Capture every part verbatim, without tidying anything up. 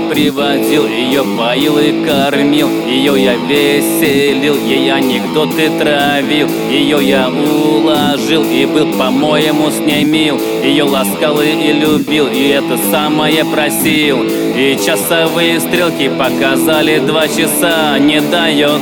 приводил, ее поил и кормил, ее я веселил, ей анекдоты травил, ее я уложил и был, по-моему, с ней мил, ее ласкал и любил, и это самое просил. И часовые стрелки показали два часа, не дает.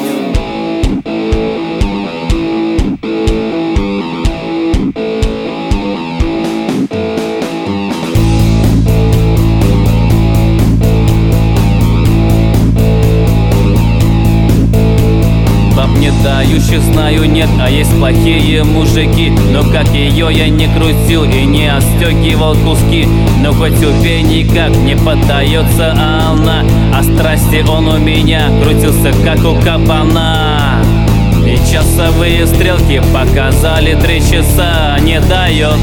Не дающих знаю нет, а есть плохие мужики. Но как ее я не крутил и не отстегивал куски, но хоть убей, никак не поддается она, а страсти он у меня крутился как у кабана. И часовые стрелки показали три часа, не дает.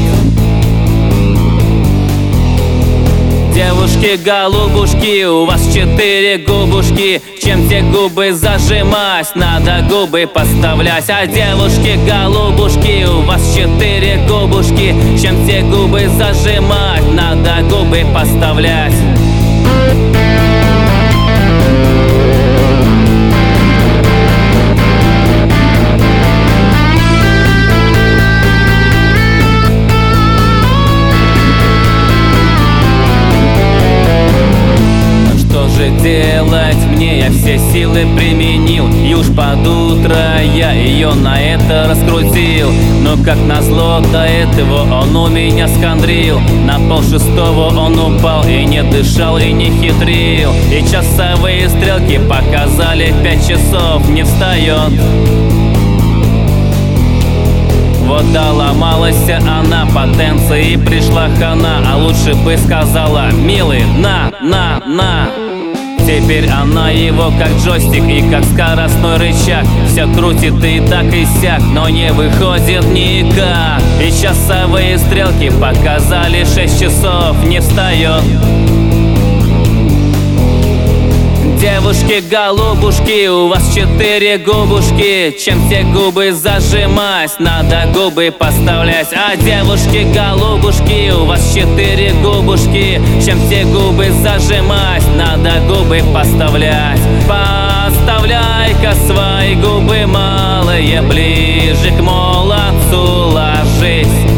Девушки, голубушки, у вас четыре губушки. Чем те губы зажимать, надо губы поставлять. А девушки, голубушки, у вас четыре губушки. Чем те губы зажимать, надо губы поставлять. Делать мне я все силы применил, и уж под утро я ее на это раскрутил. Но как назло до этого он у меня скандрил. На полшестого он упал и не дышал и не хитрил. И часовые стрелки показали пять часов, не встает. Вот доломалась она, потенции пришла хана, а лучше бы сказала: милый, на, на, на. Теперь она его как джойстик и как скоростной рычаг, все крутит и так и сяк, но не выходит никак. И часовые стрелки показали шесть часов, не встает. Девушки, голубушки, у вас четыре губушки. Чем те губы зажимать, надо губы поставлять. А девушки, голубушки, у вас четыре губушки. Чем те губы зажимать, надо губы поставлять. Поставляй-ка свои губы малые ближе к молодцу ложись.